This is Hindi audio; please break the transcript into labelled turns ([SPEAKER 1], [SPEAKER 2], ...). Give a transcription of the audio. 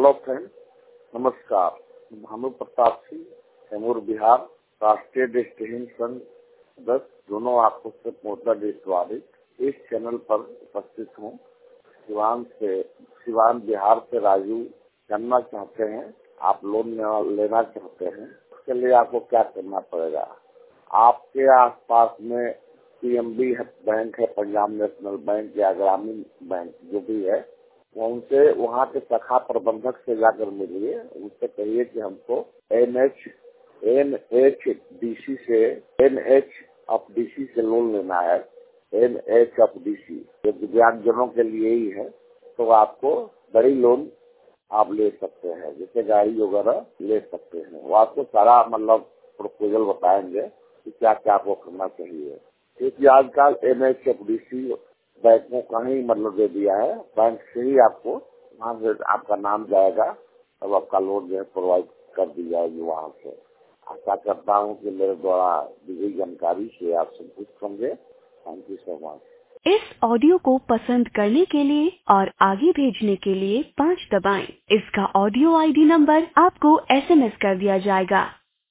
[SPEAKER 1] हेलो फ्रेंड, नमस्कार। भानु प्रताप सिंह, कैमूर, बिहार, राष्ट्रीय दृष्टिहीन संघ सदस्य, दोनों आंखों से मोटा दृष्टिबाधित इस चैनल पर उपस्थित हूँ। सिवान बिहार से राजू जानना चाहते हैं, आप लोन लेना चाहते हैं, उसके लिए आपको क्या करना पड़ेगा। आपके आसपास में पीएनबी बैंक है, पंजाब नेशनल बैंक या ग्रामीण बैंक जो भी है, उनसे वहाँ के शाखा प्रबंधक से जाकर मिलिए। उनसे कहिए कि हमको NHFDC से लोन लेना है। NHFDC जो दिव्यांगजनों के लिए ही है, तो आपको बड़ी लोन आप ले सकते हैं, जैसे गाड़ी वगैरह ले सकते हैं। वो आपको सारा प्रपोजल बताएंगे कि क्या क्या आपको करना चाहिए, क्योंकि आजकल NHFDC बैंकों का ही दे दिया है। बैंक से ही आपको वहाँ से आपका नाम जाएगा, तब आपका लोन जो है प्रोवाइड कर दी जाएगी वहाँ से। आशा करता हूँ कि मेरे द्वारा दी गई जानकारी से आप संतुष्ट होंगे। Thank you so much.
[SPEAKER 2] इस ऑडियो को पसंद करने के लिए और आगे भेजने के लिए 5 दबाएं। इसका ऑडियो ID नंबर आपको SMS कर दिया जाएगा।